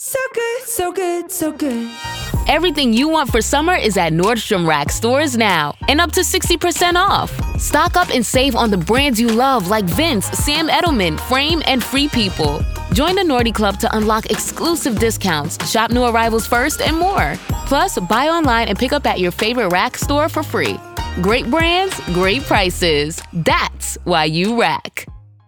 So good, so good, so good. Everything you want for summer is at Nordstrom Rack stores now, and up to 60% off. Stock up and save on the brands you love like Vince, Sam Edelman, Frame, and Free People. Join the Nordy Club to unlock exclusive discounts, shop new arrivals first, and more. Plus, buy online and pick up at your favorite Rack store for free. Great brands, great prices. That's why you Rack.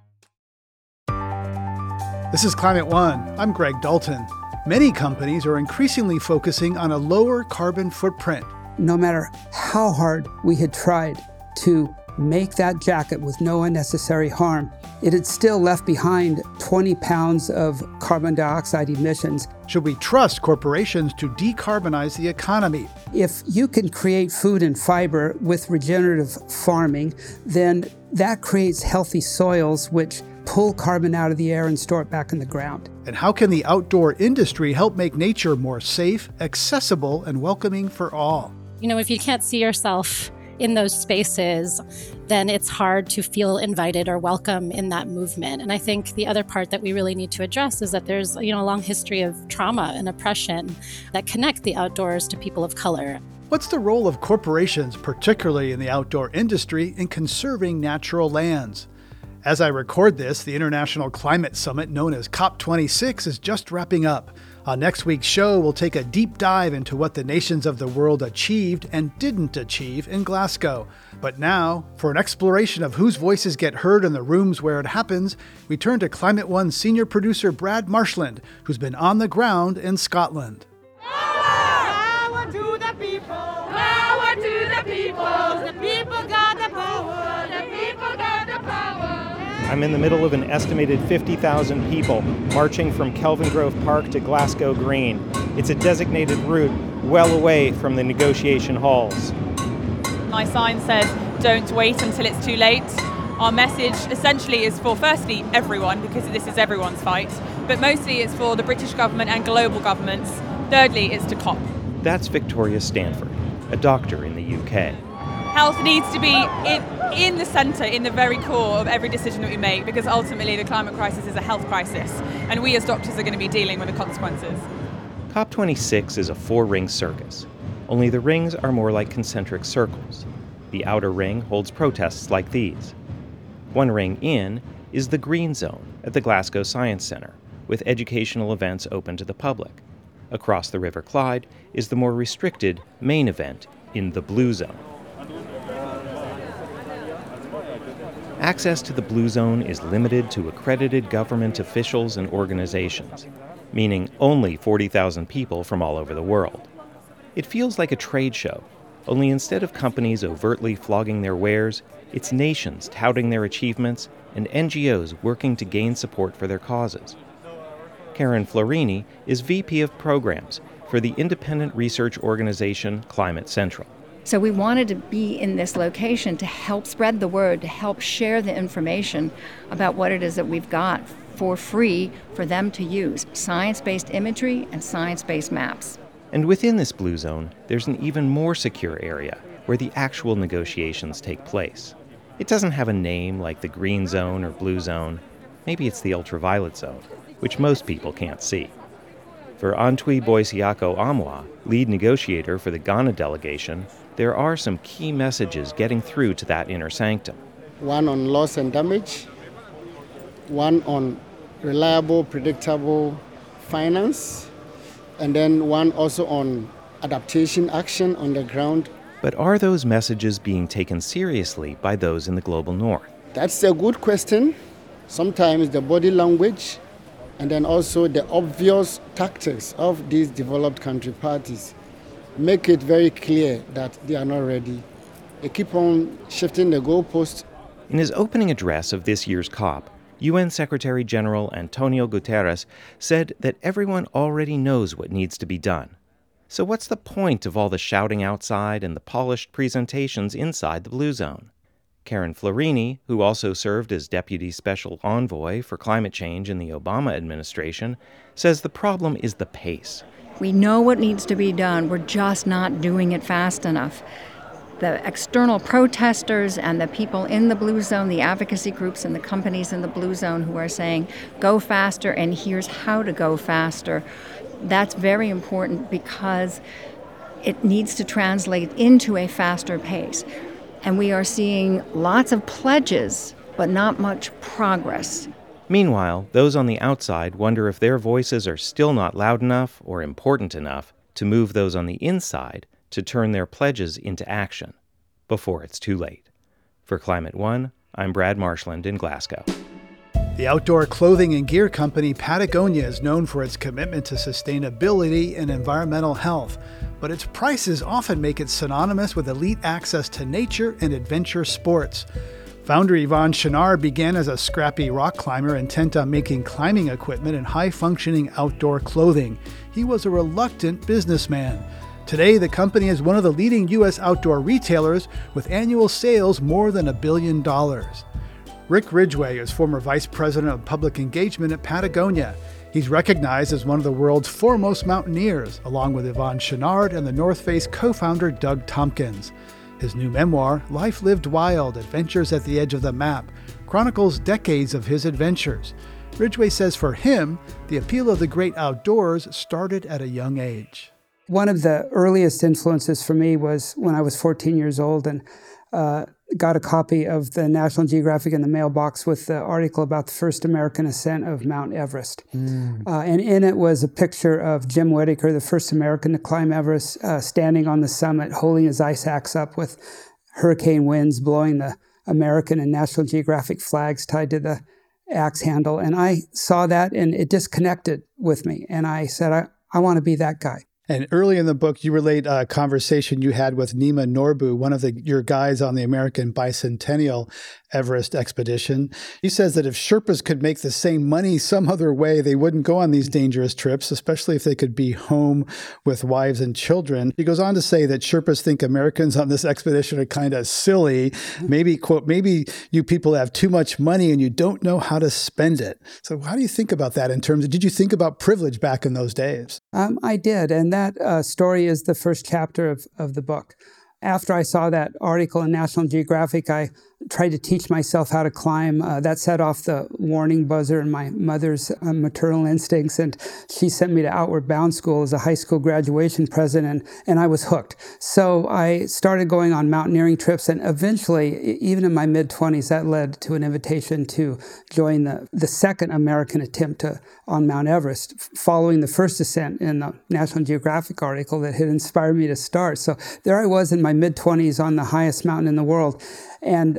This is Climate One. I'm Greg Dalton. Many companies are increasingly focusing on a lower carbon footprint. No matter how hard we had tried to make that jacket with no unnecessary harm, it had still left behind 20 pounds of carbon dioxide emissions. Should we trust corporations to decarbonize the economy? If you can create food and fiber with regenerative farming, then that creates healthy soils which pull carbon out of the air and store it back in the ground. And how can the outdoor industry help make nature more safe, accessible, and welcoming for all? You know, if you can't see yourself in those spaces, then it's hard to feel invited or welcome in that movement. And I think the other part that we really need to address is that there's, a long history of trauma and oppression that connect the outdoors to people of color. What's the role of corporations, particularly in the outdoor industry, in conserving natural lands? As I record this, the International Climate Summit, known as COP26, is just wrapping up. On next week's show, we'll take a deep dive into what the nations of the world achieved and didn't achieve in Glasgow. But now, for an exploration of whose voices get heard in the rooms where it happens, we turn to Climate One's senior producer Brad Marshland, who's been on the ground in Scotland. Power to the people! Power to the people! The people got the power! The people got the power! I'm in the middle of an estimated 50,000 people marching from Kelvingrove Park to Glasgow Green. It's a designated route well away from the negotiation halls. My sign says, "Don't wait until it's too late." Our message essentially is for, firstly, everyone, because this is everyone's fight, but mostly it's for the British government and global governments. Thirdly, it's to COP. That's Victoria Stanford, a doctor in the UK. Health needs to be in the centre, in the very core of every decision that we make, because ultimately the climate crisis is a health crisis, and we as doctors are going to be dealing with the consequences. COP26 is a 4-ring circus, only the rings are more like concentric circles. The outer ring holds protests like these. One ring in is the Green Zone at the Glasgow Science Centre, with educational events open to the public. Across the River Clyde is the more restricted main event in the Blue Zone. Access to the Blue Zone is limited to accredited government officials and organizations, meaning only 40,000 people from all over the world. It feels like a trade show, only instead of companies overtly flogging their wares, it's nations touting their achievements and NGOs working to gain support for their causes. Karen Florini is VP of Programs for the independent research organization Climate Central. So we wanted to be in this location to help spread the word, to help share the information about what it is that we've got for free for them to use. Science-based imagery and science-based maps. And within this Blue Zone, there's an even more secure area where the actual negotiations take place. It doesn't have a name like the Green Zone or Blue Zone. Maybe it's the Ultraviolet Zone, which most people can't see. For Antwi Boisiako Amwa, lead negotiator for the Ghana delegation, there are some key messages getting through to that inner sanctum. One on loss and damage, one on reliable, predictable finance, and then one also on adaptation action on the ground. But are those messages being taken seriously by those in the global north? That's a good question. Sometimes the body language and then also the obvious tactics of these developed country parties make it very clear that they are not ready. They keep on shifting the goalposts. In his opening address of this year's COP, UN Secretary General Antonio Guterres said that everyone already knows what needs to be done. So what's the point of all the shouting outside and the polished presentations inside the Blue Zone? Karen Florini, who also served as Deputy Special Envoy for Climate Change in the Obama administration, says the problem is the pace. We know what needs to be done. We're just not doing it fast enough. the external protesters and the people in the Blue Zone, the advocacy groups and the companies in the Blue Zone who are saying, go faster and here's how to go faster. That's very important because it needs to translate into a faster pace. And we are seeing lots of pledges, but not much progress. Meanwhile, those on the outside wonder if their voices are still not loud enough or important enough to move those on the inside to turn their pledges into action before it's too late. For Climate One, I'm Brad Marshland in Glasgow. The outdoor clothing and gear company Patagonia is known for its commitment to sustainability and environmental health, but its prices often make it synonymous with elite access to nature and adventure sports. Founder Yvon Chouinard began as a scrappy rock climber intent on making climbing equipment and high-functioning outdoor clothing. He was a reluctant businessman. Today, the company is one of the leading U.S. outdoor retailers with annual sales more than $1 billion. Rick Ridgway is former vice president of public engagement at Patagonia. He's recognized as one of the world's foremost mountaineers, along with Yvon Chouinard and the North Face co-founder Doug Tompkins. His new memoir, Life Lived Wild: Adventures at the Edge of the Map, chronicles decades of his adventures. Ridgway says for him, the appeal of the great outdoors started at a young age. One of the earliest influences for me was when I was 14 years old and got a copy of the National Geographic in the mailbox with the article about the first American ascent of Mount Everest. And in it was a picture of Jim Whittaker, the first American to climb Everest, standing on the summit, holding his ice axe up with hurricane winds blowing the American and National Geographic flags tied to the axe handle. And I saw that and it just connected with me. And I said, I want to be that guy. And early in the book, you relate a conversation you had with Nima Norbu, one of your guides on the American Bicentennial Everest expedition. He says that if Sherpas could make the same money some other way, they wouldn't go on these dangerous trips, especially if they could be home with wives and children. He goes on to say that Sherpas think Americans on this expedition are kind of silly. Maybe, quote, maybe you people have too much money and you don't know how to spend it. So how do you think about that in terms of, did you think about privilege back in those days? I did. And that story is the first chapter of the book. After I saw that article in National Geographic, I tried to teach myself how to climb. That set off the warning buzzer in my mother's maternal instincts, and she sent me to Outward Bound School as a high school graduation present, and I was hooked. So I started going on mountaineering trips, and eventually, even in my mid-20s, that led to an invitation to join the second American attempt on Mount Everest, following the first ascent in the National Geographic article that had inspired me to start. So there I was in my mid-20s on the highest mountain in the world, and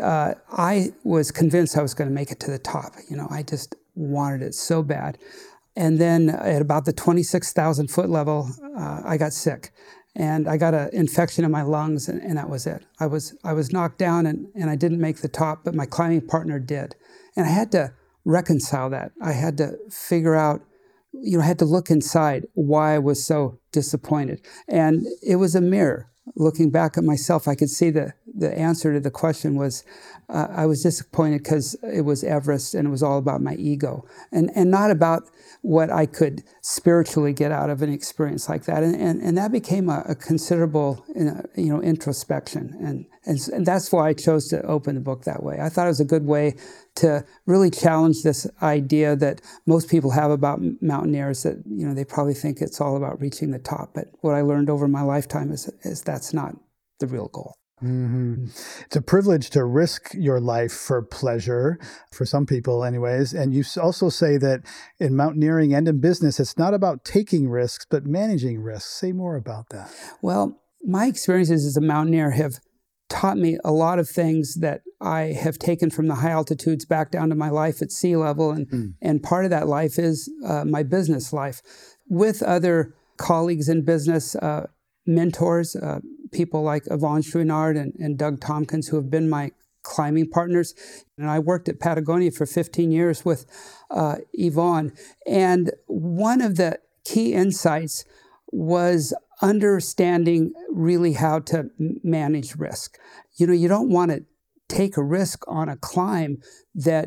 I was convinced I was going to make it to the top. You know, I just wanted it so bad. And then at about the 26,000 foot level, I got sick. And I got an infection in my lungs, and that was it. I was knocked down, and I didn't make the top, but my climbing partner did. And I had to reconcile that. I had to figure out, I had to look inside why I was so disappointed. And it was a mirror. Looking back at myself, I could see the answer to the question was I was disappointed because it was Everest and it was all about my ego and not about what I could spiritually get out of an experience like that. And that became a considerable introspection. And that's why I chose to open the book that way. I thought it was a good way to really challenge this idea that most people have about mountaineers, that they probably think it's all about reaching the top. But what I learned over my lifetime is that's not the real goal. Mm-hmm. It's a privilege to risk your life for pleasure, for some people anyways. And you also say that in mountaineering and in business, it's not about taking risks, but managing risks. Say more about that. Well, my experiences as a mountaineer have taught me a lot of things that I have taken from the high altitudes back down to my life at sea level. And part of that life is my business life. With other colleagues in business, mentors, people like Yvon Chouinard and Doug Tompkins, who have been my climbing partners. And I worked at Patagonia for 15 years with Yvon. And one of the key insights was understanding really how to manage risk. You don't want to take a risk on a climb that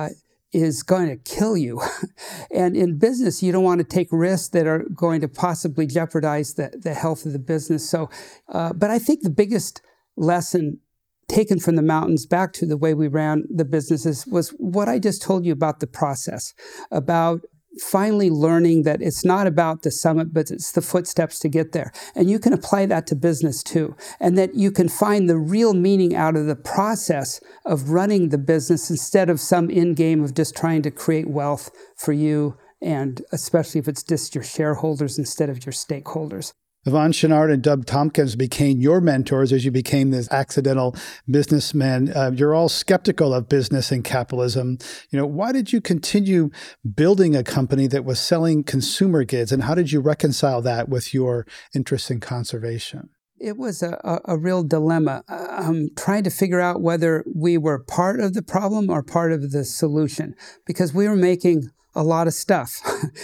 is going to kill you. And in business, you don't want to take risks that are going to possibly jeopardize the health of the business. So, but I think the biggest lesson taken from the mountains back to the way we ran the businesses was what I just told you about the process, about finally learning that it's not about the summit, but it's the footsteps to get there. And you can apply that to business too. And that you can find the real meaning out of the process of running the business instead of some end game of just trying to create wealth for you, and especially if it's just your shareholders instead of your stakeholders. Yvon Chouinard and Doug Tompkins became your mentors as you became this accidental businessman. You're all skeptical of business and capitalism. Why did you continue building a company that was selling consumer goods, and how did you reconcile that with your interest in conservation? It was a real dilemma, trying to figure out whether we were part of the problem or part of the solution, because we were making a lot of stuff.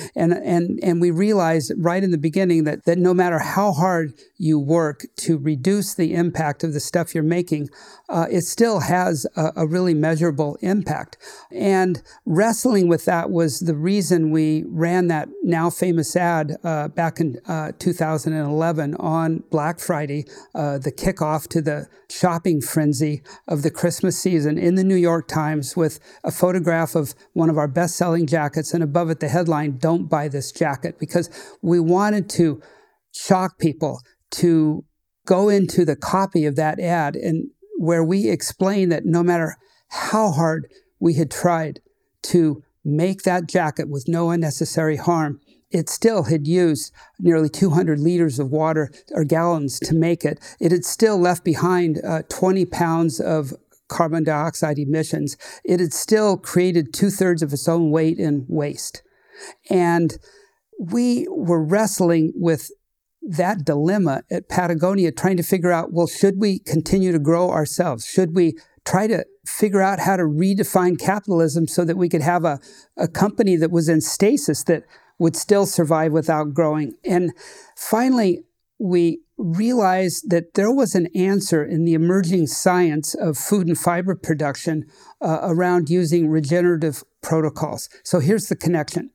and we realized right in the beginning that no matter how hard you work to reduce the impact of the stuff you're making, it still has a really measurable impact. And wrestling with that was the reason we ran that now famous ad back in 2011 on Black Friday, the kickoff to the shopping frenzy of the Christmas season in the New York Times, with a photograph of one of our best-selling jackets, and above it the headline, "Don't buy this jacket," because we wanted to shock people to go into the copy of that ad, and where we explain that no matter how hard we had tried to make that jacket with no unnecessary harm, it still had used nearly 200 liters of water or gallons to make it. It had still left behind 20 pounds of carbon dioxide emissions. It had still created 2/3 of its own weight in waste. And we were wrestling with that dilemma at Patagonia, trying to figure out, well, should we continue to grow ourselves? Should we try to figure out how to redefine capitalism so that we could have a company that was in stasis that would still survive without growing? And finally, we realized that there was an answer in the emerging science of food and fiber production around using regenerative protocols. So here's the connection.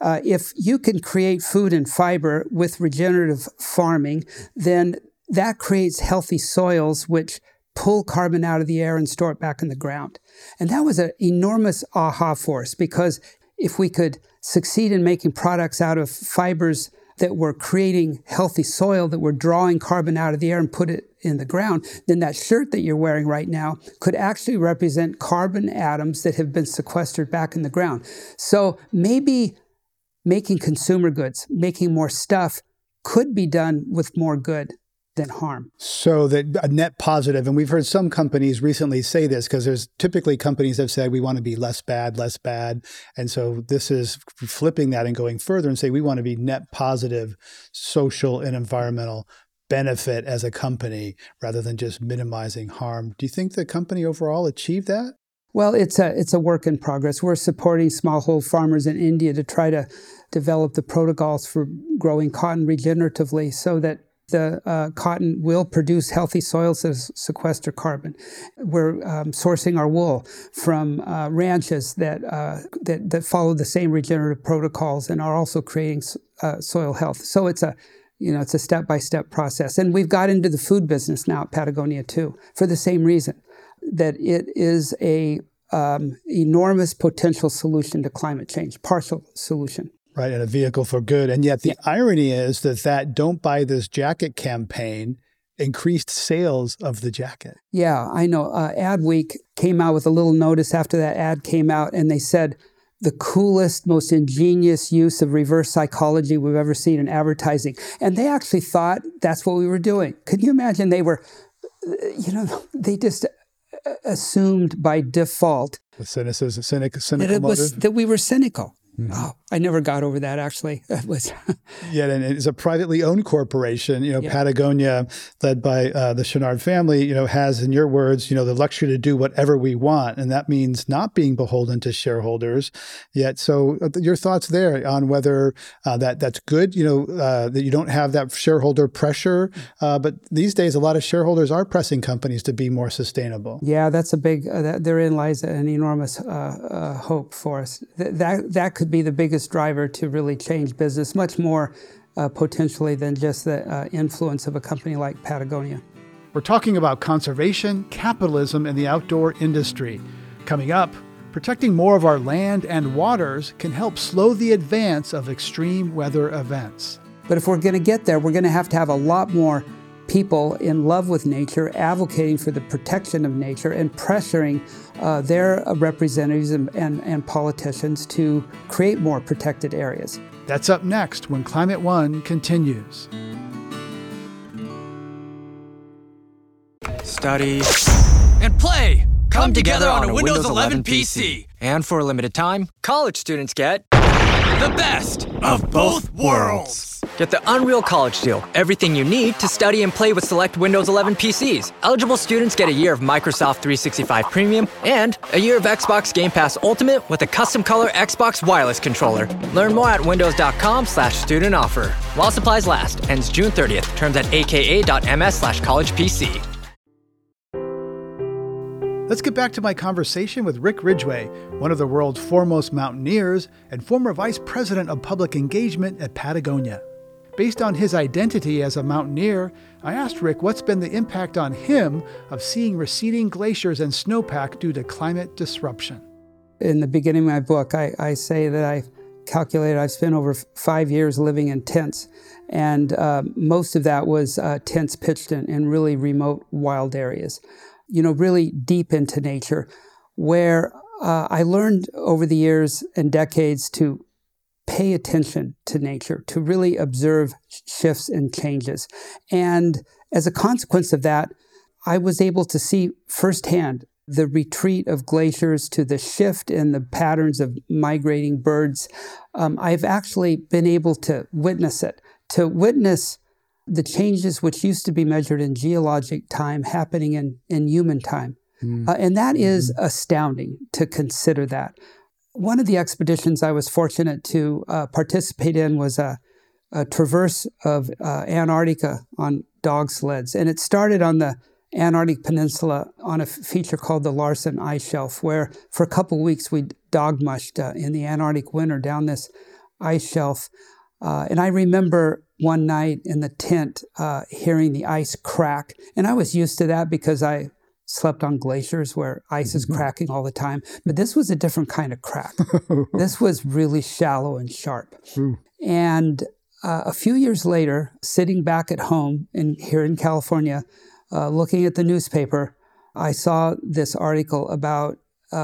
If you can create food and fiber with regenerative farming, then that creates healthy soils which pull carbon out of the air and store it back in the ground. And that was an enormous aha for us, because if we could succeed in making products out of fibers that were creating healthy soil, that were drawing carbon out of the air and put it in the ground, then that shirt that you're wearing right now could actually represent carbon atoms that have been sequestered back in the ground. So maybe making consumer goods, making more stuff, could be done with more good than harm. So that a net positive, and we've heard some companies recently say this, because there's typically companies that have said we want to be less bad. And so this is flipping that and going further and say we want to be net positive social and environmental benefit as a company rather than just minimizing harm. Do you think the company overall achieved that? Well, it's a work in progress. We're supporting smallholder farmers in India to try to develop the protocols for growing cotton regeneratively so that the cotton will produce healthy soils that sequester carbon. We're sourcing our wool from ranches that follow the same regenerative protocols and are also creating soil health. So it's a step-by-step process. And we've got into the food business now at Patagonia too, for the same reason, that it is a enormous potential solution to climate change, partial solution. Right, and a vehicle for good. And yet the irony is that Don't Buy This Jacket campaign increased sales of the jacket. Yeah, I know. Adweek came out with a little notice after that ad came out, and they said, the coolest, most ingenious use of reverse psychology we've ever seen in advertising. And they actually thought that's what we were doing. Could you imagine? They were, they just assumed by default the cynical that we were cynical. Mm-hmm. Oh, I never got over that, actually. It was Yeah, and it's a privately owned corporation. Patagonia, led by the Chouinard family, has, in your words, the luxury to do whatever we want. And that means not being beholden to shareholders yet. So your thoughts there on whether that's good, that you don't have that shareholder pressure. But these days, a lot of shareholders are pressing companies to be more sustainable. Yeah, that's a big, therein lies an enormous hope for us. That could be the biggest driver to really change business, much more potentially than just the influence of a company like Patagonia. We're talking about conservation, capitalism, and the outdoor industry. Coming up, protecting more of our land and waters can help slow the advance of extreme weather events. But if we're going to get there, we're going to have a lot more people in love with nature, advocating for the protection of nature and pressuring their representatives and politicians to create more protected areas. That's up next when Climate One continues. Study and play come together on a Windows 11 PC. And for a limited time, college students get the best of both worlds. Get the Unreal College Deal. Everything you need to study and play with select Windows 11 PCs. Eligible students get a year of Microsoft 365 Premium and a year of Xbox Game Pass Ultimate with a custom color Xbox wireless controller. Learn more at windows.com/student offer. While supplies last. Ends June 30th. Terms at aka.ms/collegepc. Let's get back to my conversation with Rick Ridgway, one of the world's foremost mountaineers and former vice president of public engagement at Patagonia. Based on his identity as a mountaineer, I asked Rick what's been the impact on him of seeing receding glaciers and snowpack due to climate disruption. In the beginning of my book, I say that I've calculated I've spent over 5 years living in tents, and most of that was tents pitched in really remote, wild areas. Really deep into nature, where I learned over the years and decades to pay attention to nature, to really observe shifts and changes. And as a consequence of that, I was able to see firsthand the retreat of glaciers to the shift in the patterns of migrating birds. I've actually been able to witness it, to witness the changes which used to be measured in geologic time happening in human time. And that is astounding to consider that. One of the expeditions I was fortunate to participate in was a traverse of Antarctica on dog sleds. And it started on the Antarctic Peninsula on a feature called the Larsen Ice Shelf, where for a couple of weeks we dog mushed in the Antarctic winter down this ice shelf. And I remember one night in the tent hearing the ice crack. And I was used to that because I slept on glaciers where ice is cracking all the time. But this was a different kind of crack. This was really shallow and sharp. And a few years later, sitting back at home here in California, looking at the newspaper, I saw this article about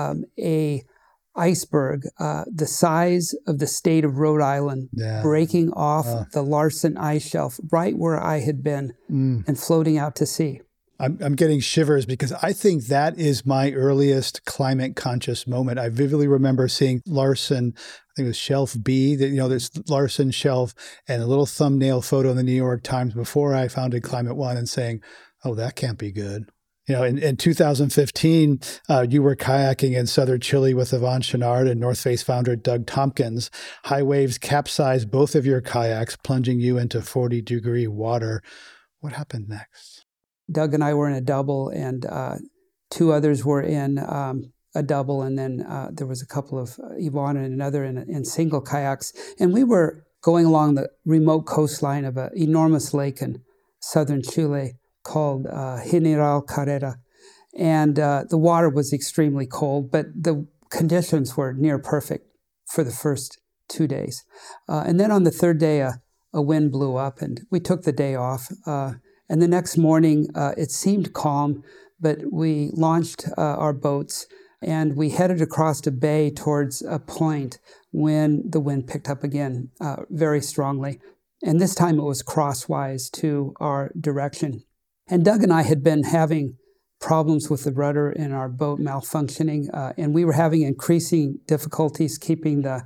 a iceberg the size of the state of Rhode Island breaking off the Larsen Ice Shelf right where I had been and floating out to sea. I'm getting shivers because I think that is my earliest climate conscious moment. I vividly remember seeing Larsen, I think it was Shelf B, this Larsen Shelf, and a little thumbnail photo in the New York Times before I founded Climate One and saying, oh, that can't be good. In 2015, you were kayaking in southern Chile with Yvon Chouinard and North Face founder Doug Tompkins. High waves capsized both of your kayaks, plunging you into 40-degree water. What happened next? Doug and I were in a double, and two others were in a double, and then there was a couple of Yvon and another in single kayaks. And we were going along the remote coastline of an enormous lake in southern Chile called General Carrera. And the water was extremely cold, but the conditions were near perfect for the first 2 days. And then on the third day, a wind blew up, and we took the day off. And the next morning, it seemed calm, but we launched our boats, and we headed across a bay towards a point when the wind picked up again very strongly. And this time it was crosswise to our direction. And Doug and I had been having problems with the rudder in our boat malfunctioning, and we were having increasing difficulties keeping the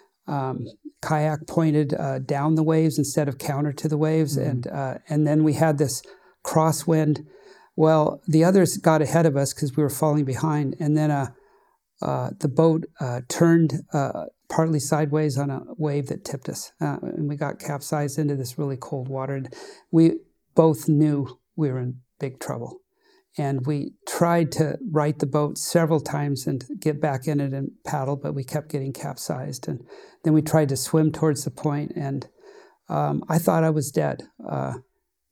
kayak pointed down the waves instead of counter to the waves. And then we had this crosswind. Well, the others got ahead of us because we were falling behind. And then the boat turned partly sideways on a wave that tipped us. And we got capsized into this really cold water. And we both knew we were in big trouble. And we tried to right the boat several times and get back in it and paddle, but we kept getting capsized. And then we tried to swim towards the point, and I thought I was dead. The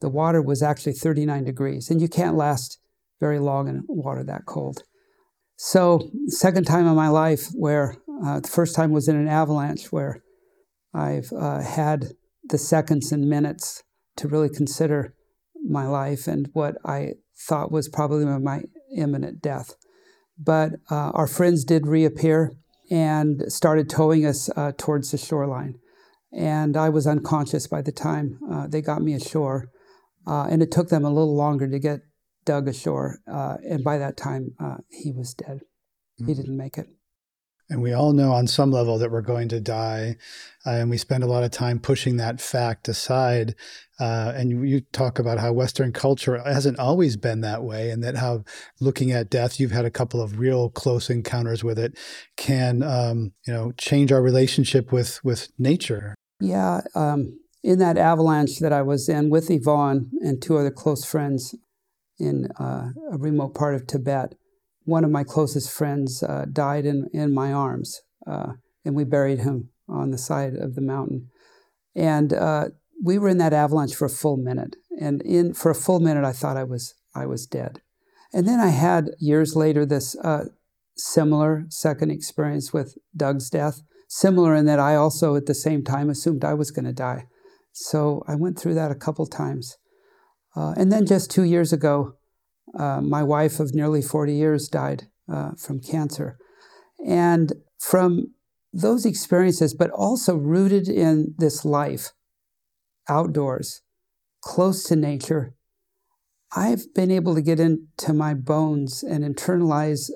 the water was actually 39 degrees, and you can't last very long in water that cold. So, second time in my life where the first time was in an avalanche, where I've had the seconds and minutes to really consider my life and what I thought was probably my imminent death. But our friends did reappear and started towing us towards the shoreline. And I was unconscious by the time they got me ashore. And it took them a little longer to get Doug ashore. And by that time, he was dead. He didn't make it. And we all know on some level that we're going to die. And we spend a lot of time pushing that fact aside. And you talk about how Western culture hasn't always been that way, and that how looking at death, you've had a couple of real close encounters with it, can change our relationship with nature. Yeah. In that avalanche that I was in with Yvonne and two other close friends in a remote part of Tibet, one of my closest friends died in my arms, and we buried him on the side of the mountain. And we were in that avalanche for a full minute. And for a full minute, I thought I was dead. And then I had, years later, this similar second experience with Doug's death, similar in that I also, at the same time, assumed I was going to die. So I went through that a couple times. And then just 2 years ago, my wife of nearly 40 years died from cancer. And from those experiences, but also rooted in this life, outdoors, close to nature, I've been able to get into my bones and internalize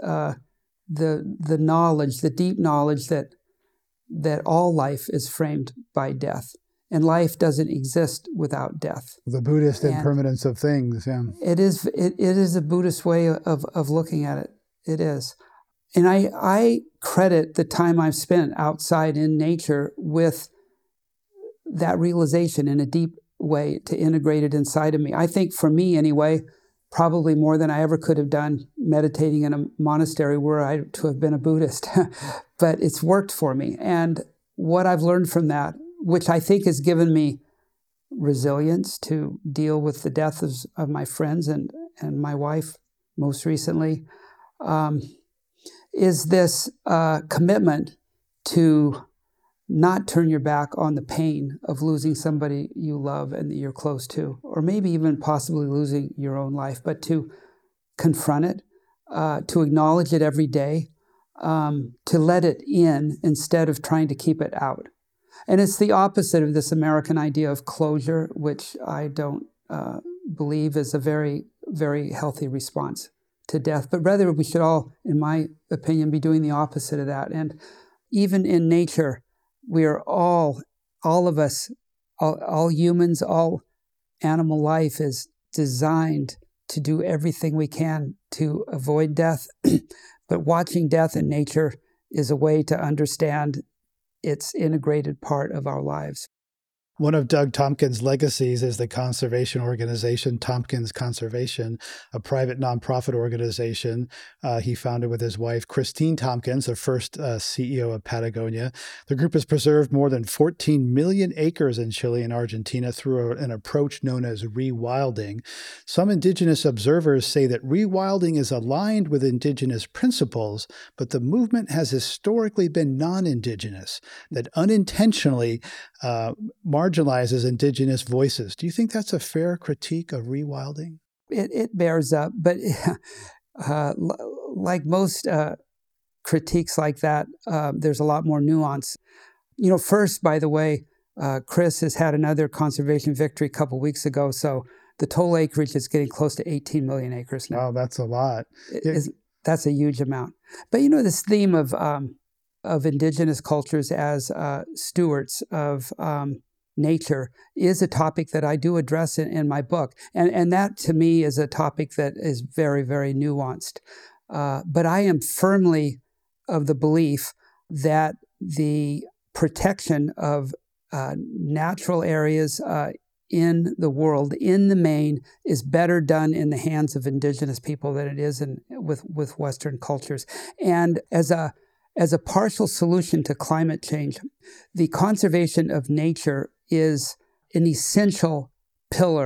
the knowledge, the deep knowledge that all life is framed by death. And life doesn't exist without death. The Buddhist impermanence of things, yeah. It is a Buddhist way of looking at it. It is. And I credit the time I've spent outside in nature with that realization in a deep way to integrate it inside of me. I think for me anyway, probably more than I ever could have done meditating in a monastery were I to have been a Buddhist. But it's worked for me. And what I've learned from that, which I think has given me resilience to deal with the death of my friends and my wife most recently, is this commitment to not turn your back on the pain of losing somebody you love and that you're close to, or maybe even possibly losing your own life, but to confront it, to acknowledge it every day, to let it in instead of trying to keep it out. And it's the opposite of this American idea of closure, which I don't believe is a very, very healthy response to death. But rather, we should all, in my opinion, be doing the opposite of that. And even in nature, we are all of us, all humans, all animal life is designed to do everything we can to avoid death. But watching death in nature is a way to understand its integrated part of our lives. One of Doug Tompkins' legacies is the conservation organization, Tompkins Conservation, a private nonprofit organization he founded with his wife, Christine Tompkins, the first CEO of Patagonia. The group has preserved more than 14 million acres in Chile and Argentina through an approach known as rewilding. Some indigenous observers say that rewilding is aligned with indigenous principles, but the movement has historically been non-indigenous, that unintentionally marginalizes indigenous voices. Do you think that's a fair critique of rewilding? It bears up, but like most critiques like that, there's a lot more nuance. First, by the way, Chris has had another conservation victory a couple weeks ago, so the total acreage is getting close to 18 million acres now. Wow, that's a lot. That's a huge amount. But this theme of indigenous cultures as stewards of nature is a topic that I do address in my book. And that, to me, is a topic that is very, very nuanced. But I am firmly of the belief that the protection of natural areas in the world, in the main, is better done in the hands of indigenous people than it is with Western cultures. And as a partial solution to climate change, the conservation of nature is an essential pillar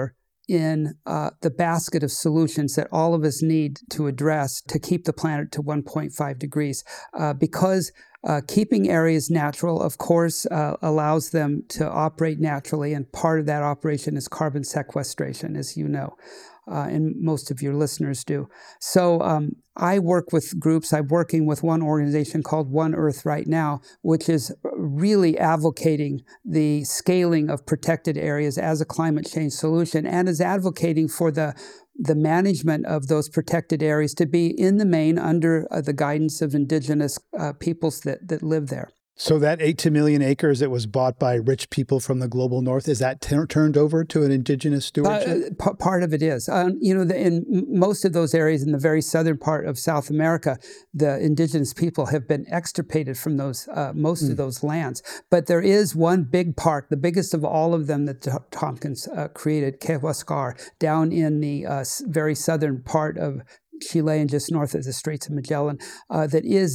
in the basket of solutions that all of us need to address to keep the planet to 1.5 degrees. Because keeping areas natural, of course, allows them to operate naturally, and part of that operation is carbon sequestration, as you know. And most of your listeners do. So I work with groups. I'm working with one organization called One Earth right now, which is really advocating the scaling of protected areas as a climate change solution, and is advocating for the management of those protected areas to be, in the main, under the guidance of indigenous peoples that live there. So that 8 million acres that was bought by rich people from the global north, is that turned over to an indigenous stewardship? Part of it is. In most of those areas in the very southern part of South America, the indigenous people have been extirpated from those most of those lands. But there is one big park, the biggest of all of them that Tompkins created, Quehuascar, down in the very southern part of Chile and just north of the Straits of Magellan, that is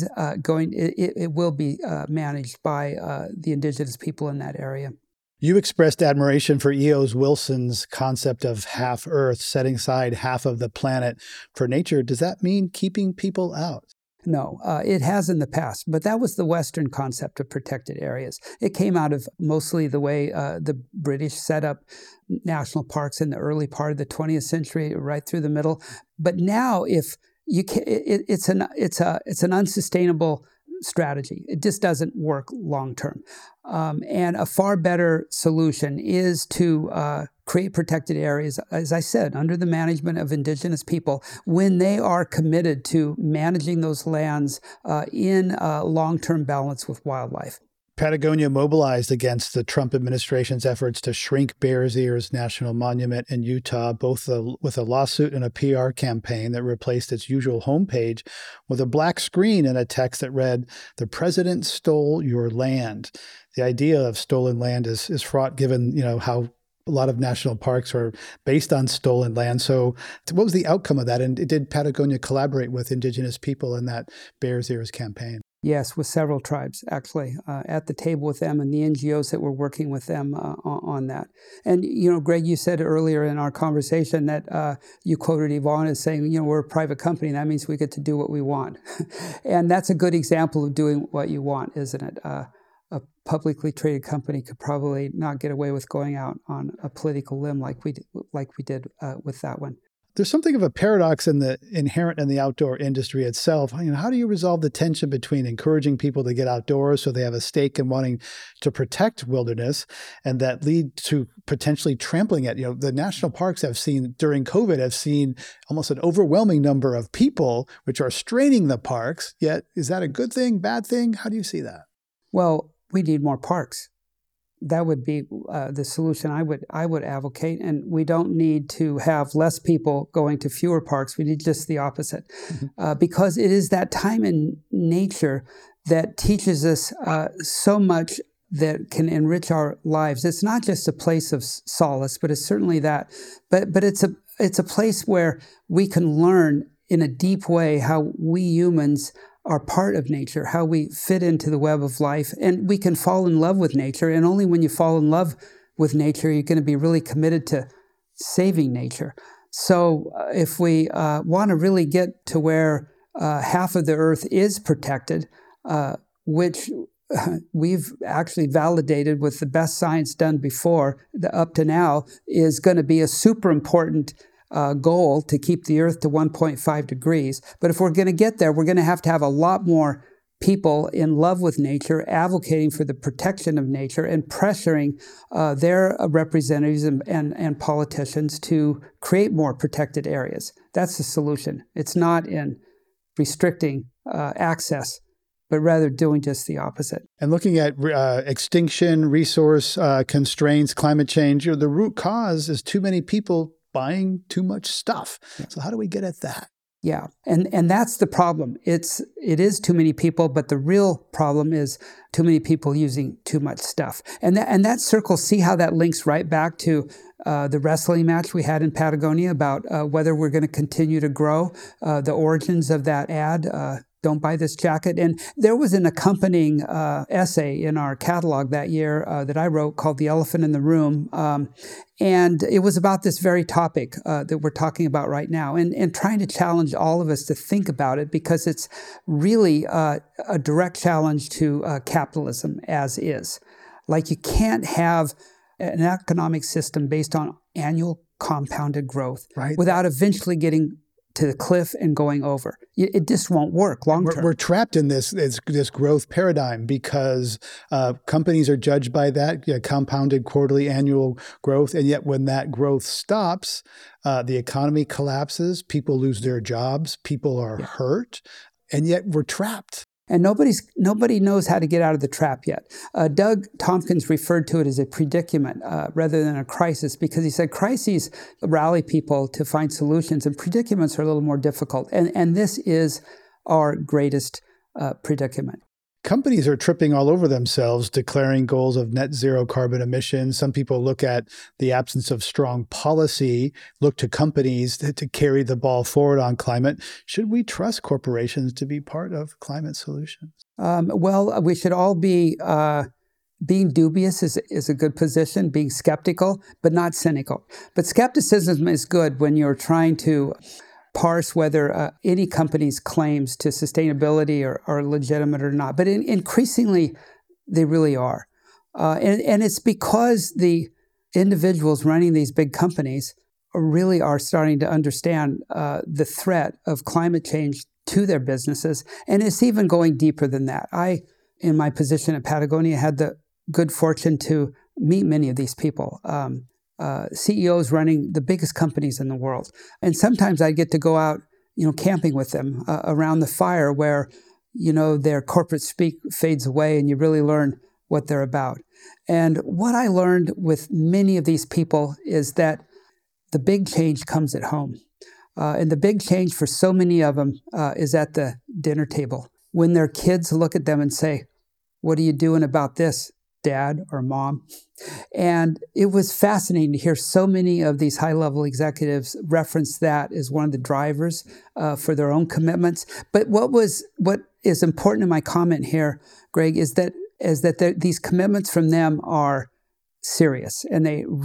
it will be managed by the indigenous people in that area. You expressed admiration for E.O. Wilson's concept of half Earth, setting aside half of the planet for nature. Does that mean keeping people out? No, it has in the past, but that was the Western concept of protected areas. It came out of mostly the way the British set up national parks in the early part of the 20th century, right through the middle. But now, if you can, it's an unsustainable strategy. It just doesn't work long term. And a far better solution is to create protected areas, as I said, under the management of indigenous people, when they are committed to managing those lands in long-term balance with wildlife. Patagonia mobilized against the Trump administration's efforts to shrink Bears Ears National Monument in Utah, both with a lawsuit and a PR campaign that replaced its usual homepage with a black screen and a text that read, "The president stole your land." The idea of stolen land is fraught, given how a lot of national parks are based on stolen land. So what was the outcome of that? And did Patagonia collaborate with indigenous people in that Bears Ears campaign? Yes, with several tribes, actually, at the table with them and the NGOs that were working with them on that. And, Greg, you said earlier in our conversation that you quoted Yvonne as saying, we're a private company, and that means we get to do what we want. And that's a good example of doing what you want, isn't it? A publicly traded company could probably not get away with going out on a political limb like we did with that one. There's something of a paradox inherent in the outdoor industry itself. How do you resolve the tension between encouraging people to get outdoors so they have a stake in wanting to protect wilderness, and that lead to potentially trampling it? The national parks during COVID have seen almost an overwhelming number of people, which are straining the parks. Yet, is that a good thing, bad thing? How do you see that? Well, we need more parks. That would be the solution I would advocate, and we don't need to have less people going to fewer parks. We need just the opposite, because it is that time in nature that teaches us so much that can enrich our lives. It's not just a place of solace, but it's certainly that. But it's a place where we can learn in a deep way how we humans are part of nature, how we fit into the web of life, and we can fall in love with nature. And only when you fall in love with nature, you're going to be really committed to saving nature. So if we want to really get to where half of the earth is protected, which we've actually validated with the best science done before, up to now, is going to be a super important goal to keep the Earth to 1.5 degrees. But if we're going to get there, we're going to have a lot more people in love with nature, advocating for the protection of nature and pressuring their representatives and politicians to create more protected areas. That's the solution. It's not in restricting access, but rather doing just the opposite. And looking at extinction, resource constraints, climate change, the root cause is too many people buying too much stuff. Yeah. So how do we get at that? Yeah, and that's the problem. It is too many people, but the real problem is too many people using too much stuff. And that circle, see how that links right back to the wrestling match we had in Patagonia about whether we're going to continue to grow. The origins of that ad don't buy this jacket. And there was an accompanying essay in our catalog that year that I wrote called The Elephant in the Room. And it was about this very topic that we're talking about right now, and trying to challenge all of us to think about it, because it's really a direct challenge to capitalism as is. Like, you can't have an economic system based on annual compounded growth without eventually getting to the cliff and going over. It just won't work long term. We're trapped in this growth paradigm because companies are judged by that compounded quarterly annual growth. And yet when that growth stops, the economy collapses, people lose their jobs, people are hurt, and yet we're trapped. And nobody knows how to get out of the trap yet. Doug Tompkins referred to it as a predicament rather than a crisis, because he said crises rally people to find solutions, and predicaments are a little more difficult. And this is our greatest predicament. Companies are tripping all over themselves, declaring goals of net zero carbon emissions. Some people look at the absence of strong policy, look to companies to carry the ball forward on climate. Should we trust corporations to be part of climate solutions? Well, we should all be, being dubious is a good position, being skeptical, but not cynical. But skepticism is good when you're trying to parse whether any company's claims to sustainability are legitimate or not. But increasingly, they really are. And it's because the individuals running these big companies really are starting to understand the threat of climate change to their businesses. And it's even going deeper than that. I, in my position at Patagonia, had the good fortune to meet many of these people. CEOs running the biggest companies in the world. And sometimes I get to go out, camping with them around the fire where, their corporate speak fades away and you really learn what they're about. And what I learned with many of these people is that the big change comes at home. And the big change for so many of them is at the dinner table. When their kids look at them and say, "What are you doing about this, Dad or Mom?" And it was fascinating to hear so many of these high-level executives reference that as one of the drivers for their own commitments. But what is important in my comment here, Greg, is that these commitments from them are serious, and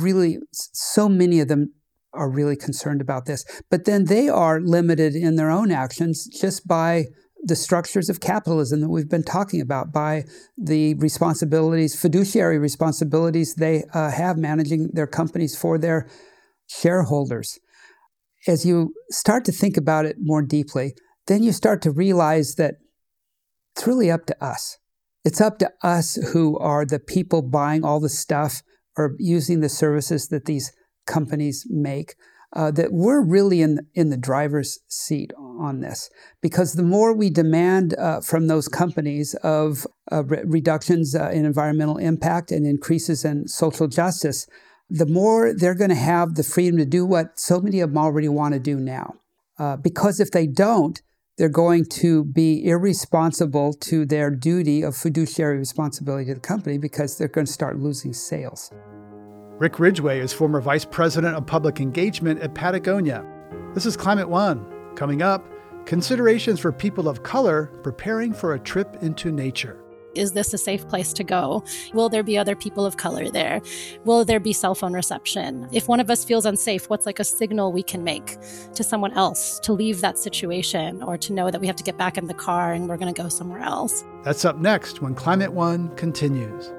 so many of them are really concerned about this. But then they are limited in their own actions just by the structures of capitalism that we've been talking about, by the fiduciary responsibilities they have managing their companies for their shareholders. As you start to think about it more deeply, then you start to realize that it's really up to us. It's up to us who are the people buying all the stuff or using the services that these companies make. That we're really in the driver's seat on this, because the more we demand from those companies of reductions in environmental impact and increases in social justice, the more they're going to have the freedom to do what so many of them already want to do now. Because if they don't, they're going to be irresponsible to their duty of fiduciary responsibility to the company, because they're going to start losing sales. Rick Ridgway is former Vice President of Public Engagement at Patagonia. This is Climate One. Coming up, considerations for people of color preparing for a trip into nature. Is this a safe place to go? Will there be other people of color there? Will there be cell phone reception? If one of us feels unsafe, what's like a signal we can make to someone else to leave that situation, or to know that we have to get back in the car and we're going to go somewhere else? That's up next when Climate One continues.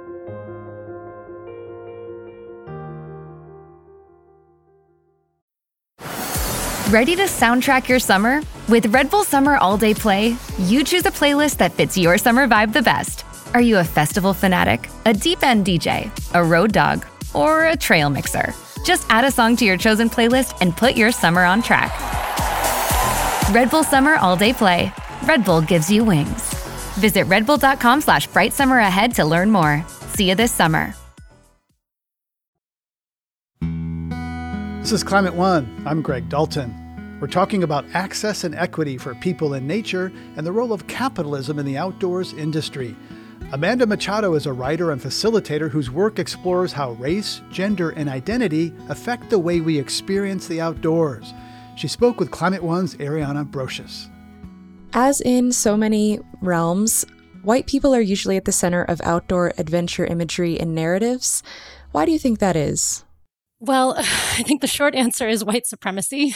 Ready to soundtrack your summer? With Red Bull Summer All Day Play, you choose a playlist that fits your summer vibe the best. Are you a festival fanatic, a deep end DJ, a road dog, or a trail mixer? Just add a song to your chosen playlist and put your summer on track. Red Bull Summer All Day Play. Red Bull gives you wings. Visit redbull.com/brightsummer-ahead to learn more. See you this summer. This is Climate One. I'm Greg Dalton. We're talking about access and equity for people in nature and the role of capitalism in the outdoors industry. Amanda Machado is a writer and facilitator whose work explores how race, gender, and identity affect the way we experience the outdoors. She spoke with Climate One's Ariana Brocious. As in so many realms, white people are usually at the center of outdoor adventure imagery and narratives. Why do you think that is? Well, I think the short answer is white supremacy.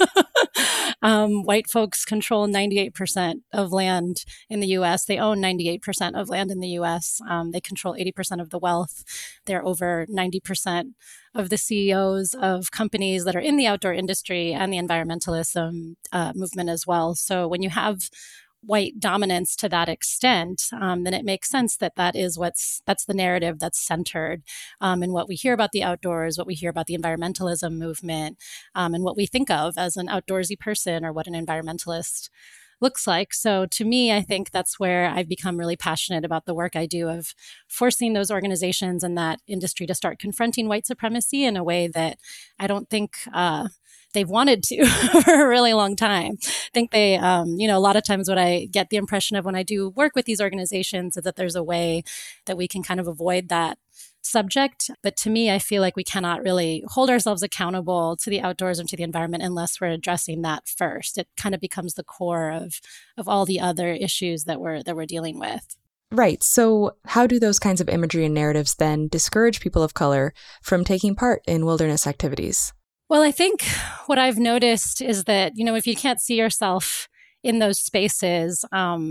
White folks control 98% of land in the U.S. They own 98% of land in the U.S. They control 80% of the wealth. They're over 90% of the CEOs of companies that are in the outdoor industry and the environmentalism movement as well. So when you have white dominance to that extent, then it makes sense that that's the narrative that's centered in what we hear about the outdoors, what we hear about the environmentalism movement, and what we think of as an outdoorsy person or what an environmentalist looks like. So to me, I think that's where I've become really passionate about the work I do of forcing those organizations and that industry to start confronting white supremacy in a way that I don't think they've wanted to for a really long time. I think they, a lot of times what I get the impression of when I do work with these organizations is that there's a way that we can kind of avoid that subject. But to me, I feel like we cannot really hold ourselves accountable to the outdoors and to the environment unless we're addressing that first. It kind of becomes the core of all the other issues that we're dealing with. Right. So how do those kinds of imagery and narratives then discourage people of color from taking part in wilderness activities? Well, I think what I've noticed is that, if you can't see yourself in those spaces,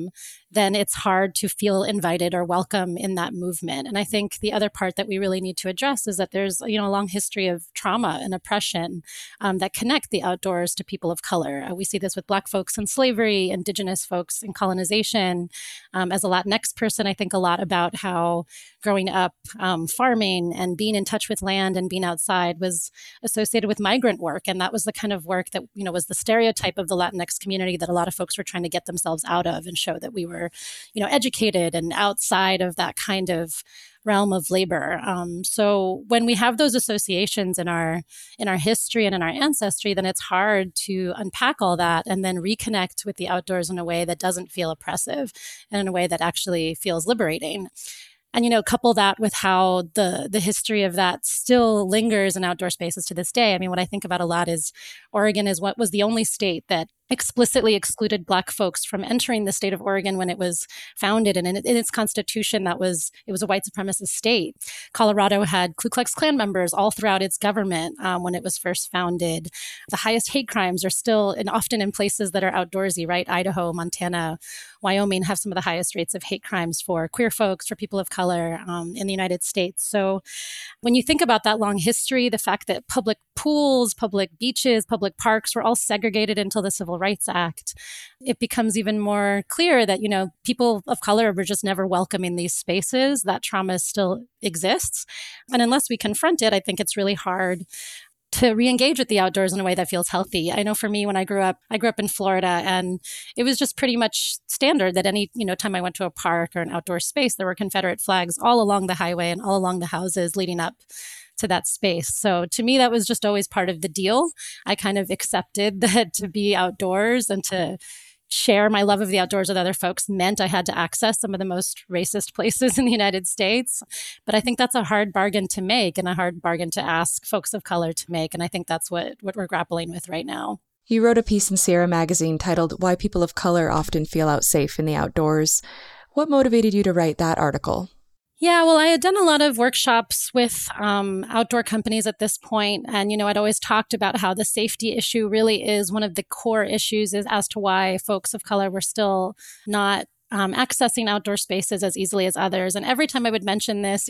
then it's hard to feel invited or welcome in that movement. And I think the other part that we really need to address is that there's, a long history of trauma and oppression that connect the outdoors to people of color. We see this with Black folks in slavery, Indigenous folks in colonization. As a Latinx person, I think a lot about how growing up farming and being in touch with land and being outside was associated with migrant work. And that was the kind of work that, was the stereotype of the Latinx community that a lot of folks were trying to get themselves out of and show that we were educated and outside of that kind of realm of labor. So when we have those associations in our history and in our ancestry, then it's hard to unpack all that and then reconnect with the outdoors in a way that doesn't feel oppressive and in a way that actually feels liberating. And, couple that with how the history of that still lingers in outdoor spaces to this day. I mean, what I think about a lot is Oregon is what was the only state that explicitly excluded Black folks from entering the state of Oregon when it was founded. And in its constitution, it was a white supremacist state. Colorado had Ku Klux Klan members all throughout its government when it was first founded. The highest hate crimes are still often in places that are outdoorsy, right? Idaho, Montana, Wyoming have some of the highest rates of hate crimes for queer folks, for people of color in the United States. So when you think about that long history, the fact that public pools, public beaches, public parks were all segregated until the Civil Rights Act, it becomes even more clear that, people of color were just never welcome in these spaces. That trauma still exists. And unless we confront it, I think it's really hard to re-engage with the outdoors in a way that feels healthy. I know for me, when I grew up in Florida, and it was just pretty much standard that any, time I went to a park or an outdoor space, there were Confederate flags all along the highway and all along the houses leading up to that space. So to me, that was just always part of the deal. I kind of accepted that to be outdoors and to share my love of the outdoors with other folks meant I had to access some of the most racist places in the United States. But I think that's a hard bargain to make and a hard bargain to ask folks of color to make. And I think that's what we're grappling with right now. You wrote a piece in Sierra Magazine titled "Why People of Color Often Feel Out Safe in the Outdoors." What motivated you to write that article? Yeah, well, I had done a lot of workshops with outdoor companies at this point. And, I'd always talked about how the safety issue really is one of the core issues as to why folks of color were still not accessing outdoor spaces as easily as others. And every time I would mention this,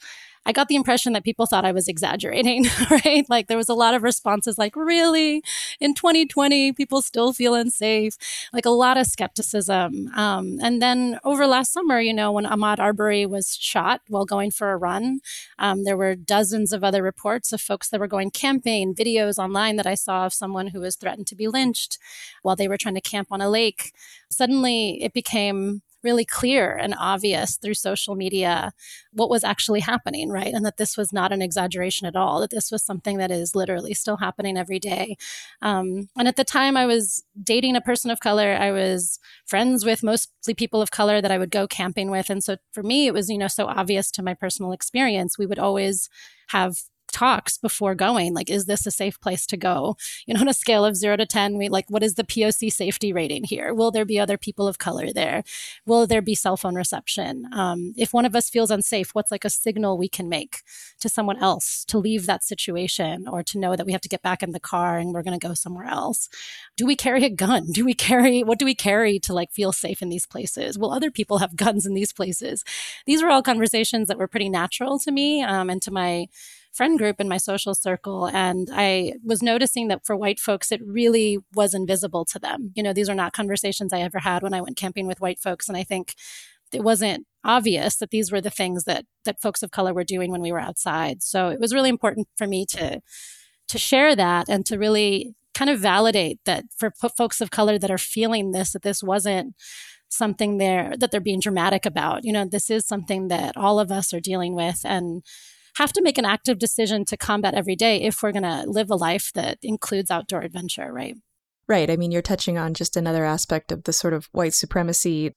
I got the impression that people thought I was exaggerating, right? Like there was a lot of responses like, really? In 2020, people still feel unsafe? Like a lot of skepticism. And then over last summer, when Ahmaud Arbery was shot while going for a run, there were dozens of other reports of folks that were going camping, videos online that I saw of someone who was threatened to be lynched while they were trying to camp on a lake. Suddenly, it became really clear and obvious through social media what was actually happening, right? And that this was not an exaggeration at all, that this was something that is literally still happening every day. And at the time I was dating a person of color, I was friends with mostly people of color that I would go camping with. And so for me, it was, so obvious to my personal experience. We would always have talks before going, like, is this a safe place to go? On a scale of 0 to 10, what is the POC safety rating here? Will there be other people of color there? Will there be cell phone reception? If one of us feels unsafe, what's like a signal we can make to someone else to leave that situation, or to know that we have to get back in the car and we're going to go somewhere else? Do we carry a gun? What do we carry to like feel safe in these places? Will other people have guns in these places? These were all conversations that were pretty natural to me and to my friend group in my social circle. And I was noticing that for white folks, it really was invisible to them. These are not conversations I ever had when I went camping with white folks. And I think it wasn't obvious that these were the things that folks of color were doing when we were outside. So it was really important for me to share that and to really kind of validate that for folks of color that are feeling this, that this wasn't something that they're being dramatic about. This is something that all of us are dealing with and have to make an active decision to combat every day if we're going to live a life that includes outdoor adventure, right? Right. I mean, you're touching on just another aspect of the sort of white supremacy,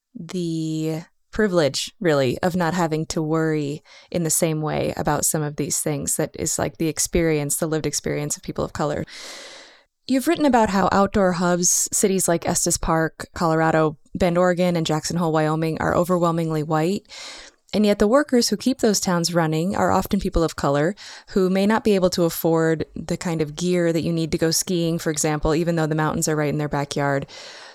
the privilege, really, of not having to worry in the same way about some of these things that is like the lived experience of people of color. You've written about how outdoor hubs, cities like Estes Park, Colorado, Bend, Oregon, and Jackson Hole, Wyoming, are overwhelmingly white. And yet the workers who keep those towns running are often people of color who may not be able to afford the kind of gear that you need to go skiing, for example, even though the mountains are right in their backyard.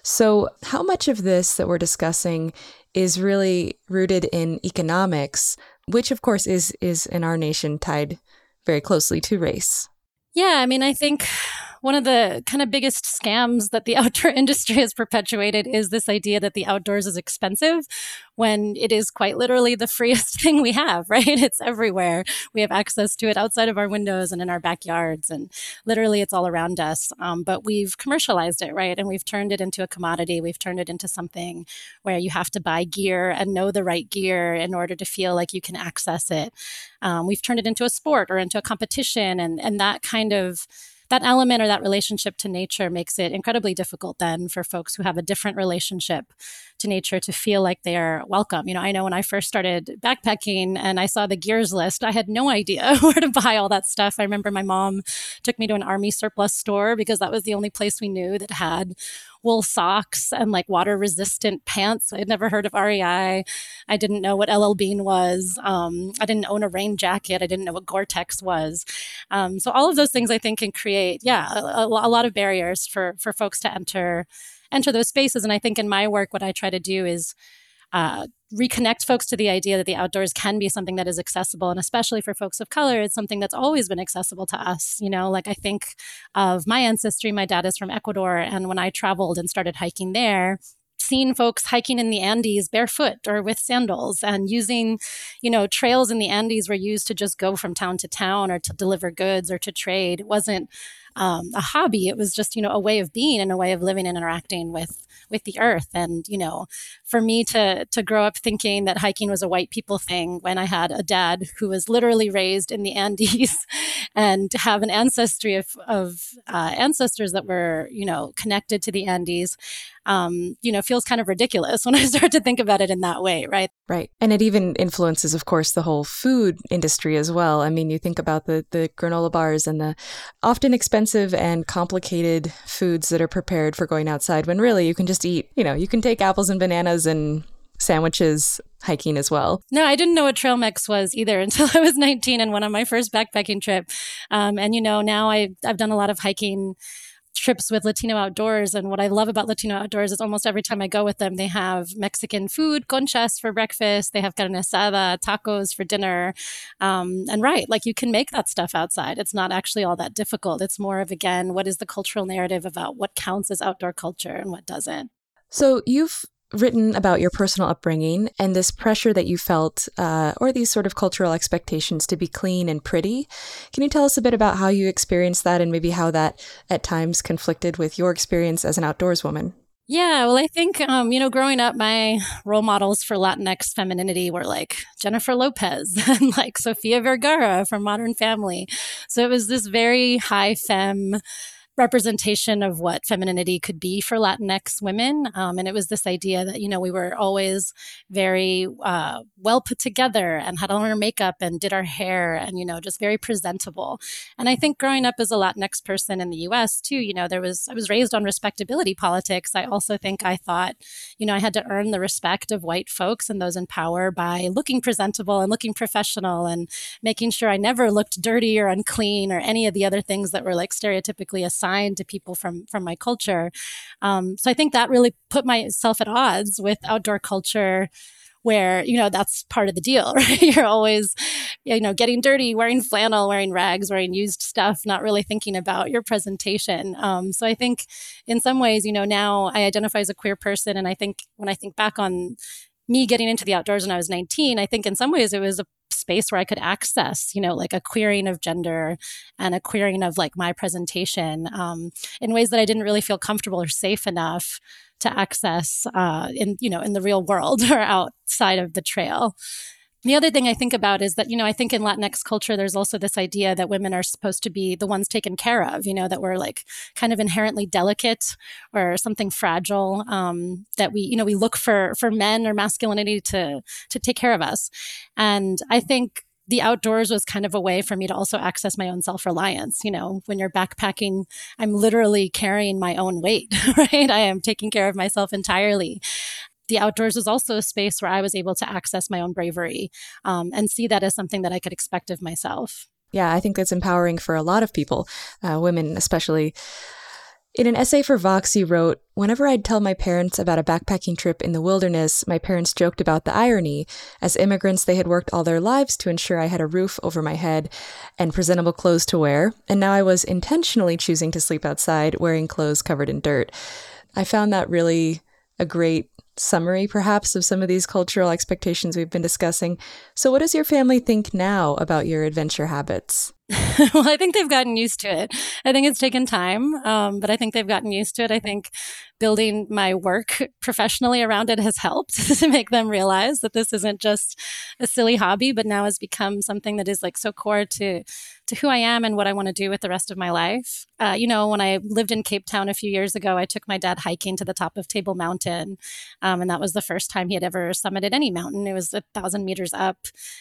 So how much of this that we're discussing is really rooted in economics, which of course is in our nation tied very closely to race? Yeah, I mean, I think one of the kind of biggest scams that the outdoor industry has perpetuated is this idea that the outdoors is expensive, when it is quite literally the freest thing we have, right? It's everywhere. We have access to it outside of our windows and in our backyards, and literally it's all around us. But we've commercialized it, right? And we've turned it into a commodity. We've turned it into something where you have to buy gear and know the right gear in order to feel like you can access it. We've turned it into a sport or into a competition, and that element or that relationship to nature makes it incredibly difficult then for folks who have a different relationship to nature to feel like they're welcome. I know when I first started backpacking and I saw the gears list, I had no idea where to buy all that stuff. I remember my mom took me to an Army surplus store because that was the only place we knew that had wool socks and like water resistant pants. I had never heard of REI. I didn't know what LL Bean was. I didn't own a rain jacket. I didn't know what Gore-Tex was. So all of those things I think can create, a lot of barriers for folks to enter those spaces. And I think in my work, what I try to do is reconnect folks to the idea that the outdoors can be something that is accessible. And especially for folks of color, it's something that's always been accessible to us. Like I think of my ancestry. My dad is from Ecuador. And when I traveled and started hiking there, seeing folks hiking in the Andes barefoot or with sandals and using, trails in the Andes were used to just go from town to town or to deliver goods or to trade. It wasn't a hobby. It was just, a way of being and a way of living and interacting with the earth. And, for me to grow up thinking that hiking was a white people thing when I had a dad who was literally raised in the Andes and to have an ancestry of ancestors that were, connected to the Andes, feels kind of ridiculous when I start to think about it in that way, right? Right. And it even influences, of course, the whole food industry as well. I mean, you think about the granola bars and the often expensive and complicated foods that are prepared for going outside when really you can just eat, you can take apples and bananas and sandwiches hiking as well. No, I didn't know what trail mix was either until I was 19 and went on my first backpacking trip. Now I've done a lot of hiking trips with Latino Outdoors. And what I love about Latino Outdoors is almost every time I go with them, they have Mexican food, conchas for breakfast. They have carne asada, tacos for dinner. And right, like you can make that stuff outside. It's not actually all that difficult. It's more of, again, what is the cultural narrative about what counts as outdoor culture and what doesn't? So you've written about your personal upbringing and this pressure that you felt, or these sort of cultural expectations to be clean and pretty. Can you tell us a bit about how you experienced that and maybe how that at times conflicted with your experience as an outdoors woman? Yeah, well, I think, growing up, my role models for Latinx femininity were like Jennifer Lopez and like Sofia Vergara from Modern Family. So it was this very high femme representation of what femininity could be for Latinx women. And it was this idea that, we were always very well put together and had on our makeup and did our hair and, just very presentable. And I think growing up as a Latinx person in the US too, I was raised on respectability politics. I also think I thought, I had to earn the respect of white folks and those in power by looking presentable and looking professional and making sure I never looked dirty or unclean or any of the other things that were like stereotypically assigned to people from my culture. So I think that really put myself at odds with outdoor culture where, that's part of the deal, right? You're always, getting dirty, wearing flannel, wearing rags, wearing used stuff, not really thinking about your presentation. So I think in some ways, now I identify as a queer person. And I think when I think back on me getting into the outdoors when I was 19, I think in some ways it was a space where I could access, like a queering of gender and a queering of like my presentation in ways that I didn't really feel comfortable or safe enough to access in the real world or outside of the trail. The other thing I think about is that, I think in Latinx culture, there's also this idea that women are supposed to be the ones taken care of, that we're like kind of inherently delicate or something fragile, that we look for men or masculinity to take care of us. And I think the outdoors was kind of a way for me to also access my own self-reliance. When you're backpacking, I'm literally carrying my own weight, right? I am taking care of myself entirely. The outdoors was also a space where I was able to access my own bravery and see that as something that I could expect of myself. Yeah, I think that's empowering for a lot of people, women especially. In an essay for Vox, you wrote, "Whenever I'd tell my parents about a backpacking trip in the wilderness, my parents joked about the irony. As immigrants, they had worked all their lives to ensure I had a roof over my head and presentable clothes to wear, and now I was intentionally choosing to sleep outside, wearing clothes covered in dirt." I found that really a great summary, perhaps, of some of these cultural expectations we've been discussing. So what does your family think now about your adventure habits? Well, I think they've gotten used to it. I think it's taken time, but I think they've gotten used to it. I think building my work professionally around it has helped to make them realize that this isn't just a silly hobby, but now has become something that is like so core to who I am and what I want to do with the rest of my life. When I lived in Cape Town a few years ago, I took my dad hiking to the top of Table Mountain. And that was the first time he had ever summited any mountain. It was 1,000 meters up.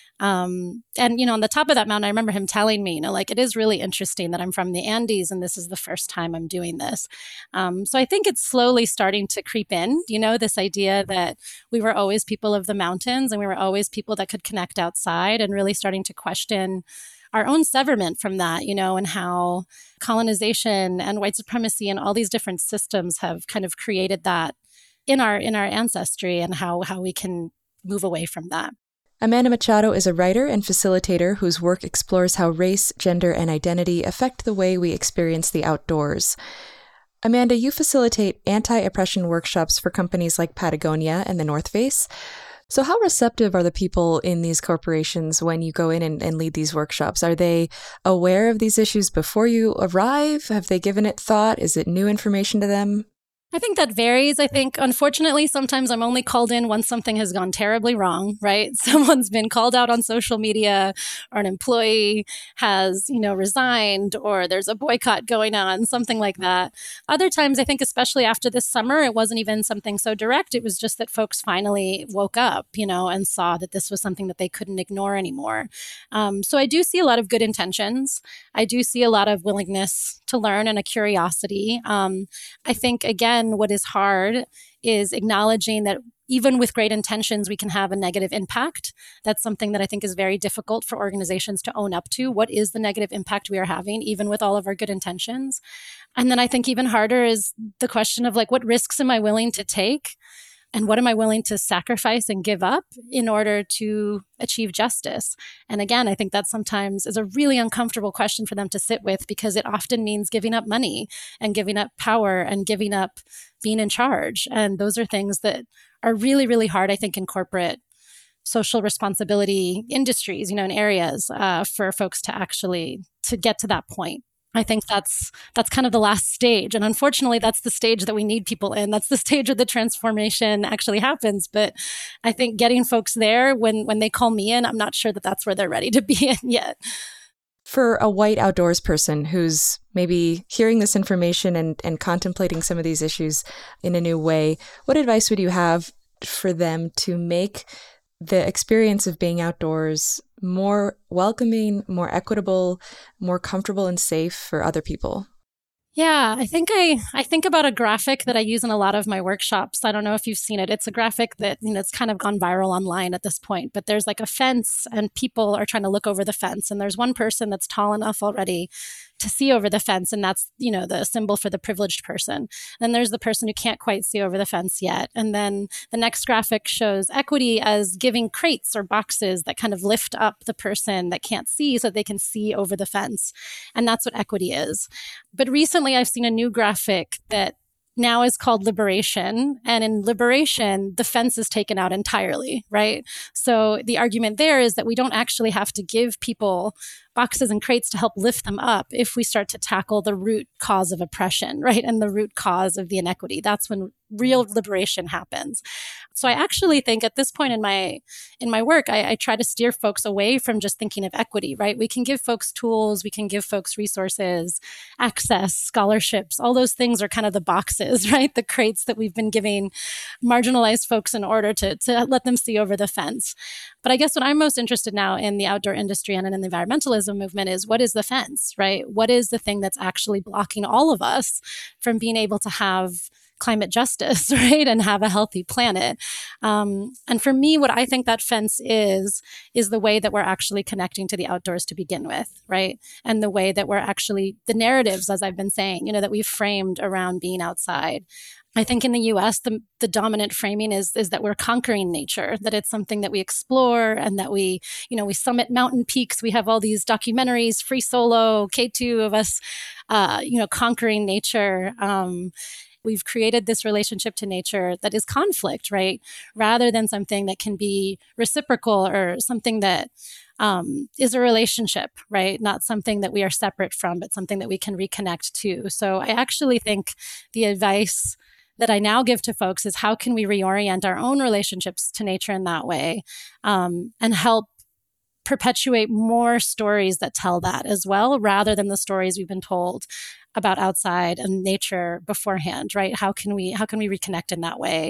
And, on the top of that mountain, I remember him telling me, it is really interesting that I'm from the Andes and this is the first time I'm doing this. So I think it's slowly starting to creep in, this idea that we were always people of the mountains and we were always people that could connect outside, and really starting to question our own severment from that, and how colonization and white supremacy and all these different systems have kind of created that in our ancestry, and how we can move away from that. Amanda Machado is a writer and facilitator whose work explores how race, gender, and identity affect the way we experience the outdoors. Amanda, you facilitate anti-oppression workshops for companies like Patagonia and the North Face. So how receptive are the people in these corporations when you go in and lead these workshops? Are they aware of these issues before you arrive? Have they given it thought? Is it new information to them? I think that varies. I think, unfortunately, sometimes I'm only called in once something has gone terribly wrong, right? Someone's been called out on social media, or an employee has, resigned, or there's a boycott going on, something like that. Other times, I think, especially after this summer, it wasn't even something so direct. It was just that folks finally woke up, and saw that this was something that they couldn't ignore anymore. So I do see a lot of good intentions. I do see a lot of willingness to learn and a curiosity. I think, again, what is hard is acknowledging that even with great intentions, we can have a negative impact. That's something that I think is very difficult for organizations to own up to. What is the negative impact we are having, even with all of our good intentions? And then I think even harder is the question of what risks am I willing to take? And what am I willing to sacrifice and give up in order to achieve justice? And again, I think that sometimes is a really uncomfortable question for them to sit with, because it often means giving up money and giving up power and giving up being in charge. And those are things that are really, really hard, I think, in corporate social responsibility industries, in areas for folks to get to that point. I think that's kind of the last stage. And unfortunately, that's the stage that we need people in. That's the stage where the transformation actually happens. But I think getting folks there when they call me in, I'm not sure that that's where they're ready to be in yet. For a white outdoors person who's maybe hearing this information and contemplating some of these issues in a new way, what advice would you have for them to make the experience of being outdoors more welcoming, more equitable, more comfortable and safe for other people? Yeah, I think about a graphic that I use in a lot of my workshops. I don't know if you've seen it. It's a graphic that, it's kind of gone viral online at this point, but there's like a fence and people are trying to look over the fence. And there's one person that's tall enough already to see over the fence. And that's, the symbol for the privileged person. Then there's the person who can't quite see over the fence yet. And then the next graphic shows equity as giving crates or boxes that kind of lift up the person that can't see so they can see over the fence. And that's what equity is. But recently I've seen a new graphic that now is called liberation. And in liberation, the fence is taken out entirely, right? So the argument there is that we don't actually have to give people boxes and crates to help lift them up if we start to tackle the root cause of oppression, right? And the root cause of the inequity. That's when real liberation happens. So I actually think at this point in my work, I try to steer folks away from just thinking of equity, right? We can give folks tools, we can give folks resources, access, scholarships, all those things are kind of the boxes, right? The crates that we've been giving marginalized folks in order to let them see over the fence. But I guess what I'm most interested now in the outdoor industry and in the environmentalism movement is, what is the fence, right? What is the thing that's actually blocking all of us from being able to have climate justice, right? And have a healthy planet. And for me, what I think that fence is the way that we're actually connecting to the outdoors to begin with, right? And the way that we're actually, the narratives, as I've been saying, that we've framed around being outside. I think in the US, the dominant framing is that we're conquering nature, that it's something that we explore and that we summit mountain peaks. We have all these documentaries, Free Solo, K2 of us, conquering nature. We've created this relationship to nature that is conflict, right? Rather than something that can be reciprocal or something that is a relationship, right? Not something that we are separate from, but something that we can reconnect to. So I actually think the advice that I now give to folks is, how can we reorient our own relationships to nature in that way, and help perpetuate more stories that tell that as well, rather than the stories we've been told about outside and nature beforehand, right? How can we reconnect in that way?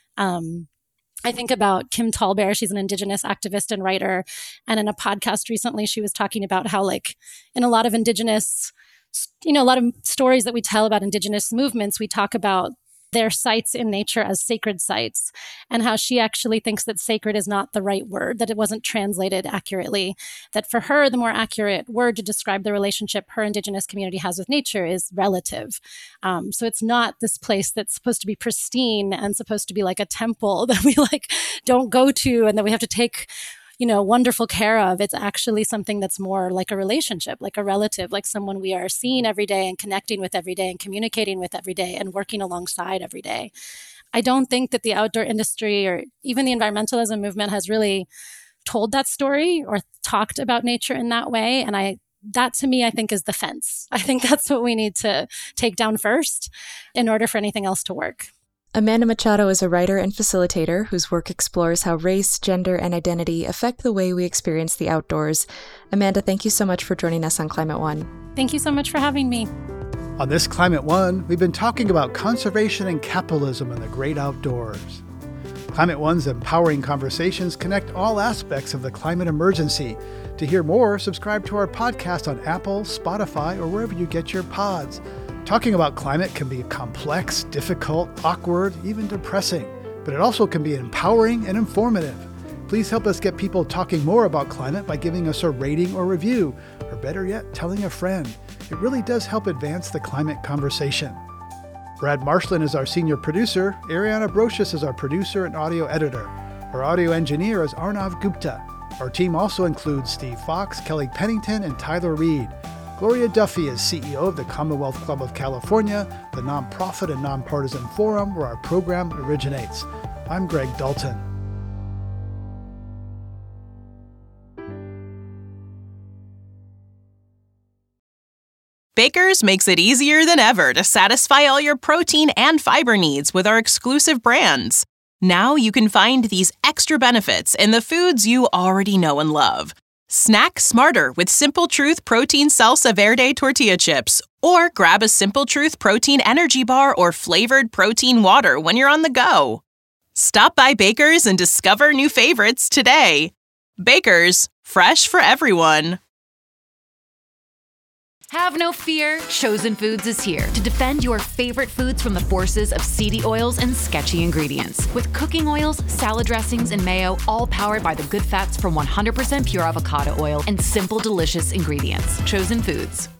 I think about Kim Tallbear. She's an Indigenous activist and writer. And in a podcast recently, she was talking about how, like, in a lot of Indigenous, a lot of stories that we tell about Indigenous movements, we talk about their sites in nature as sacred sites, and how she actually thinks that sacred is not the right word, that it wasn't translated accurately, that for her, the more accurate word to describe the relationship her Indigenous community has with nature is relative. So it's not this place that's supposed to be pristine and supposed to be like a temple that we don't go to and that we have to take wonderful care of. It's actually something that's more like a relationship, like a relative, like someone we are seeing every day and connecting with every day and communicating with every day and working alongside every day. I don't think that the outdoor industry or even the environmentalism movement has really told that story or talked about nature in that way. And that to me, I think, is the fence. I think that's what we need to take down first in order for anything else to work. Amanda Machado is a writer and facilitator whose work explores how race, gender, and identity affect the way we experience the outdoors. Amanda, thank you so much for joining us on Climate One. Thank you so much for having me. On this Climate One, we've been talking about conservation and capitalism in the great outdoors. Climate One's empowering conversations connect all aspects of the climate emergency. To hear more, subscribe to our podcast on Apple, Spotify, or wherever you get your pods. Talking about climate can be complex, difficult, awkward, even depressing, but it also can be empowering and informative. Please help us get people talking more about climate by giving us a rating or review, or better yet, telling a friend. It really does help advance the climate conversation. Brad Marshland is our senior producer. Ariana Brocious is our producer and audio editor. Our audio engineer is Arnav Gupta. Our team also includes Steve Fox, Kelly Pennington, and Tyler Reed. Gloria Duffy is CEO of the Commonwealth Club of California, the nonprofit and nonpartisan forum where our program originates. I'm Greg Dalton. Baker's makes it easier than ever to satisfy all your protein and fiber needs with our exclusive brands. Now you can find these extra benefits in the foods you already know and love. Snack smarter with Simple Truth Protein Salsa Verde tortilla chips. Or grab a Simple Truth Protein Energy Bar or flavored protein water when you're on the go. Stop by Baker's and discover new favorites today. Baker's, fresh for everyone. Have no fear, Chosen Foods is here to defend your favorite foods from the forces of seedy oils and sketchy ingredients. With cooking oils, salad dressings, and mayo, all powered by the good fats from 100% pure avocado oil and simple, delicious ingredients. Chosen Foods.